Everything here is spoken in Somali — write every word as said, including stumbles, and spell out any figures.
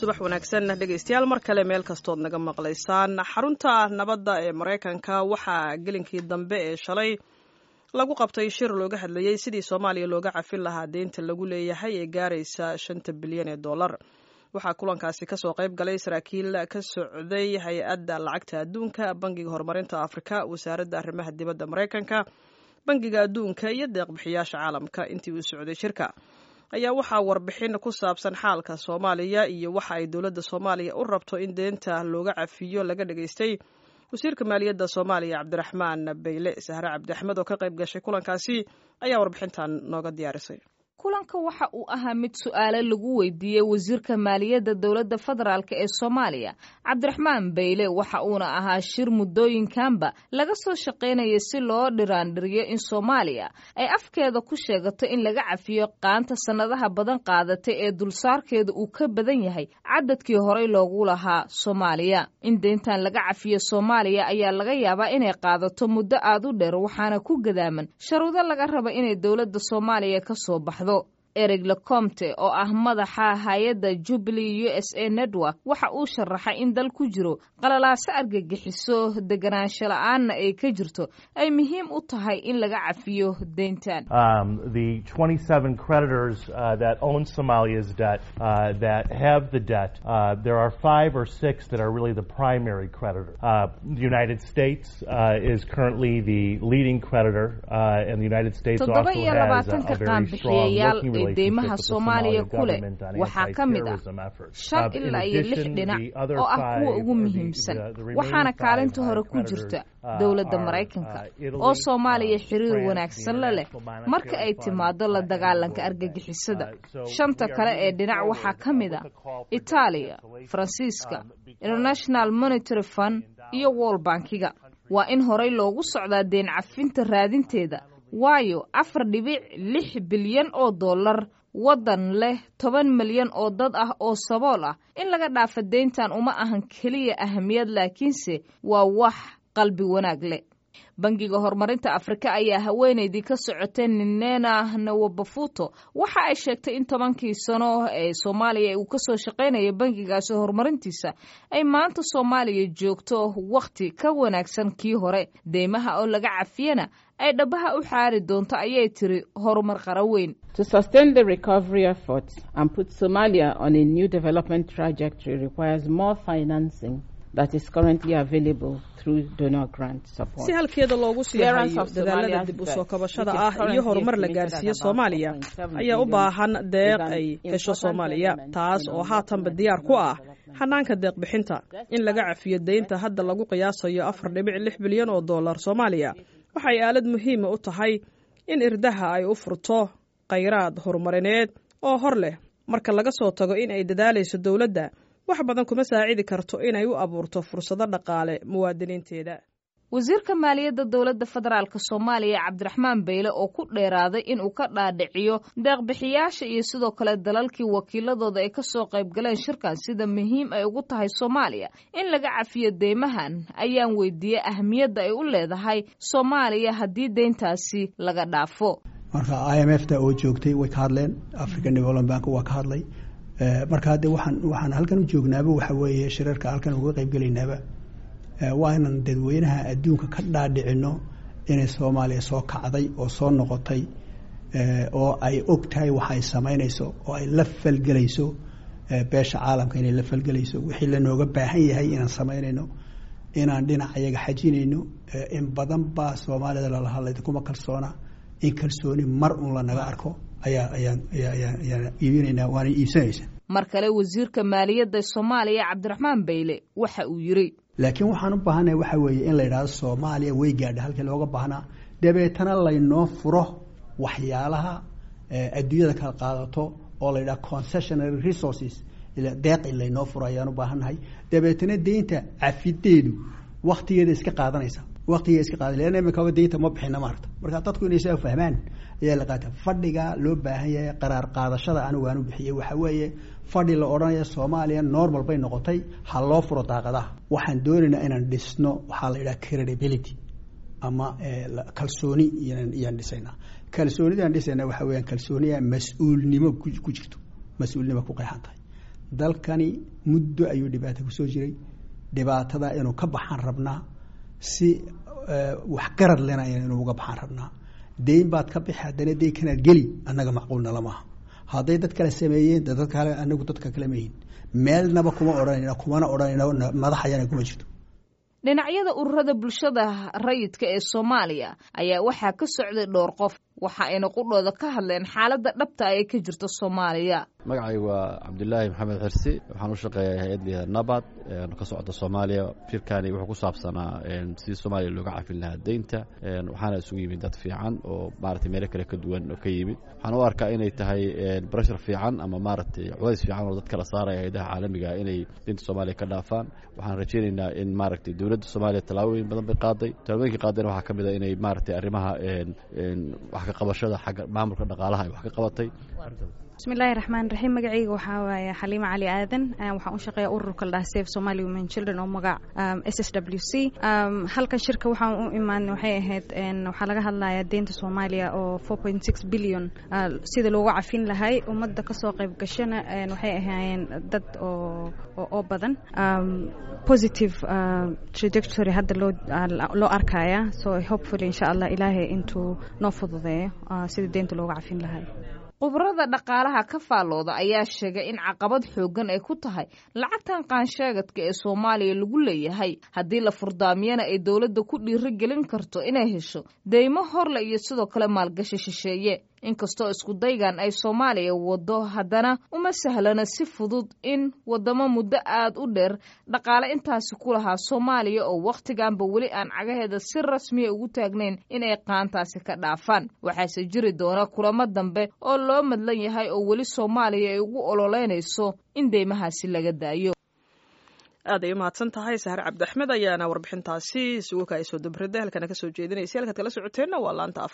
subax wanaagsan dhegeystayaal mar kale meel kastood naga maqlaysaan. xarunta nabadda ee Mareykanka waxaa gelinkii dambe ee shalay lagu qabtay shir looga hadlayay sidii Soomaaliya looga cafin lahaa deynta lagu leeyahay ee gaaraysa shanta bilyan ee dollar. waxaa kulankaasi kasoo qayb galay saraakiil ka socday hay-adda lacagta adduunka, bangiga horumarinta Afrika, wasaaradda arrimaha dibadda Mareykanka, bangiga adduunka iyo deeq-bixiyaasha caalamka. intii uu socday shirka ayaa waxaa warbixin ku saabsan xaalka Soomaaliya iyo waxa ay dowladda Soomaaliya u rabto in deynta looga cafiyo laga dhageystay wasiirka maaliyadda Soomaaliya Cabdiraxmaan Beyle. Sahra Cabdi Axmed oo ka qayb gashay kulankaasi ayaa warbixintan nooga diyaarisay. kulanka waxa uu ahaa mid su'aalo lagu weydiiyey wasiirka maaliyadda dowladda federaalk ee Soomaaliya Cabdiraxmaan Beyle. waxa uuna ahaa shir muddooyinkanba laga soo shaqaynayay si loo dhiraandhiriyo in Soomaaliya ay afkeeda ku sheegato in laga cafiyo qaanta sanadaha badan qaadatay ee dulsaarkeeda uu ka badan yahay cadadkii horey loogu lahaa Soomaaliya. in deyntan laga cafiyo Soomaaliya ayaa laga yaabaa inay qaadato muddo aad u dheer, waxaana ku gadaaman sharuudo laga rabo inay dowladda Soomaaliya ka soo baxdo. Eric Lecomte oo ah madaxa hay'adda Jubilee U S A Network waxa uu sharaxay in dal ku jiro qalalaase argagixiso deganaansho la'aanna ay ka jirto ay muhiim u tahay in laga cafiyo deyntan. Um, the twenty-seven creditors uh, that own Somalia's debt, uh, that have the debt, uh, there are five or six that are really the primary creditor. Uh, the United States uh, is currently the leading creditor, uh, and the United States also has a, a very strong working deymaha Soomaaliya kule waxaa ka mid ah shan ilaa iyo lix dhinac oo ah kuwa ugu muhiimsan, waxaana kaalinta hore ku jirta dowladda Mareykanka oo Soomaaliya xiriir wanaagsan la leh marka ay timaado la dagaalanka argagixisada. shanta kale ee dhinac waxaa ka mid ah Itaaliya, Faransiiska, International Monetary Fund iyo World Bankiga. waa in horey loogu socdaa deyn cafinta raadinteeda, waayo afar dhibic lix bilyan oo dollar waddan leh toban milyan oo dad ah oo sabool ah in laga dhaafo deyntan uma ahan keliya ahamiyad, laakiinse waa wax qalbi wanaag leh. bangiga horumarinta Afrika ayaa haweeneydii ka socotay Nina Nwabufuto waxa ay sheegtay in tobankii sano ee Soomaaliya uu ka soo shaqaynayay bangigaasi horumarintiisa ay maanta Soomaaliya joogto waqti ka wanaagsan kii hore. deymaha oo laga cafiyana ay dhabaha u xaari doonto ayay tiri horumar qaran weyn. To sustain the recovery efforts and put Somalia on a new development trajectory requires more financing that is currently available through donor grant support. si halkeeda loogu sii hayo dadaalada dib u soo kabashada ah iyo horumar la gaarsiiyo Soomaaliya ayaa u baahan deeq ay hesho Soomaaliya, taas oo haatanba diyaar ku ah xanaanka deeq bixinta. in laga cafiyo deynta hadda lagu qiyaasayo afar dhibic lix bilyan oo dollar Soomaaliya waxay aalad muhiim u tahay in irdaha ay u furto kheyraad horumarineed oo hor leh. marka laga soo tago in ay dadaalayso dowladda, wax badan kuma saacidi karto inay u abuurto fursado dhaqaale muwaadiniinteeda. wasiirka maaliyadda dowladda federaalk Soomaaliya Cabdiraxmaan Beyle oo ku dheeraaday in uu ka dhaadhiciyo deeq-bixiyaasha iyo sidoo kale dalalkii wakiiladooda ay ka soo qayb galeen shirkan sida muhiim ay ugu tahay Soomaaliya in laga cafiyo deymahan, ayaan weydiiyey ahmiyadda ay u leedahay Soomaaliya haddii deyntaasi laga dhaafo. marka I M F ta oo joogtay way ka hadleen, African Development Bank waa ka hadlay. marka hadda waxaan waxaan halkan u joognaaba waxa weeye shirarka halkan uga qayb galaynaaba waa inaan dadweynaha adduunka ka dhaadhicino inay Soomaaliya soo kacday oo soo noqotay oo ay og tahay waxa ay samaynayso oo ay la falgelayso beesha caalamka inay la falgelayso wixii la nooga baahan yahay inaan samaynayno, inaan dhinac ayaga xajinayno. in badan baa Soomaalida la hadlay kuma kalsoona, in kalsooni mar un la naga arko ayaa ayaan ayaan iibinaynaa waana iibsanaysaa. mar kale wasiirka maaliyadda Soomaaliya Cabdiraxmaan Beyle waxa uu yiri, laakiin waxaan u baahanahay waxa weeye in la yiraahdo Soomaaliya way gaadhay halkii looga baahnaa, dabeetana laynoo furo waxyaalaha adduunyada kala qaadato oo la yiraahdo concessionary resources ila deeq laynoo furo ayaan u baahanahay. dabeetana deynta cafideedu waqtigeeda iska qaadanaysa waqtigeeda iska qaadanaysa imika deynta ma bixina maarta. marka dadku inay soo fahmaan ayaa la qaata fadhiga loo baahan yahay. qaraar qaadashada anigu aan u bixiyay waxa weeye fadhi la oranayo Soomaaliya normal bay noqotay, ha loo furo daaqadaha. waxaan doonaynaa inaan dhisno waxa la yiraahdo credibility ama kalsooni iyaan dhisaynaa. kalsoonidaan dhisaynaa waxa weeyaan kalsooniya mas'uulnimo ku jirto, mas'uulnimo ku qeexan tahay. dalkani muddo ayuu dhibaato kusoo jiray dhibaatada inuu ka baxaan rabnaa si wax garad lena inuu uga baxaan rabnaa deyn baad ka bixi haddana deyn kanaad geli annaga macquulna lamaha hadday dad kale sameeyeen dad kale anagu dadka kale mayin meelnaba kuma odhanayna kumana odhanayna madaxayana kuma jirto dhinacyada ururada bulshada rayidka ee Soomaaliya ayaa waxaa ka socday dhowr qof waxa ayna qudhooda ka hadleen xaaladda dhabta ah ee ka jirta Soomaaliya magacaygu waa Cabdullaahi Maxamed Xirsi waxaan u shaqeeyaa hay'adda Nabad ee ka socda Soomaaliya firkani wuxuu ku saabsanaa sidii Soomaaliya looga cafin lahaa deynta waxaana isugu yimid dad fiican oo maartay meel kale ka duwan oo ka yimid waxaan u arkaa inay tahay pressure fiican ama maartay culays fiican oo dadka la saaraya hay'adaha caalamiga inay deynta Soomaaliya ka dhaafaan waxaan rajaynaynaa in maartay dawladda Soomaaliya talaabooyin badan bay qaaday talaabooyinka qaadeen waxa kamid ah inay maartay arrimaha een wax ka qabashada xagga maamulka dhaqaalaha ay wax ka qabatay بسم الله الرحمن الرحيم مقعي وحاوي حليمة علي آذن وحاون شقيا أورك الله سيف سومالي ومن children أو مقع إس إس دبليو سي هل كان شركة وحاون إيمان وحيا هاد إن وحلقها الله يدين سوماليا أو four point six بليون سيد لو عارفين لهاي ومدة كسوق بكشنا إن وحيا هاين ضد أو أو بدن positive trajectory هذا لو لو أركايا so hopefully إن شاء الله إلهي إنتو نفض ذي سيد دين لو عارفين لهاي qubrada dhaqaalaha ka faalooda ayaa sheegay in caqabad xoogan ay ku tahay lacagtan qaansheegadka ee Soomaaliya lagu leeyahay haddii la furdaamiyana ay dawladda ku dhiiri gelin karto inay hesho deymo horle iyo sidoo kale maalgashi shisheeye inkastoo isku daygan ay Soomaaliya wado haddana uma sahlana si fudud in wadamo muddo aad u dheer dhaqaale intaasi ku lahaa Soomaaliya oo waqtiganba wali aan cagaheeda si rasmi ah ugu taagnayn inay qaantaasi ka dhaafaan waxaase jiri doona kulamo dambe oo loo madlan yahay oo wali Soomaaliya ay ugu ololeynayso in deymahaasi laga daayo aad ay mahadsan tahay Sahar Cabdi Axmed ayaana warbixintaasi isugu ka soo dabrada halkana ka soo jeedinaysa halka kala socoteena waa laanta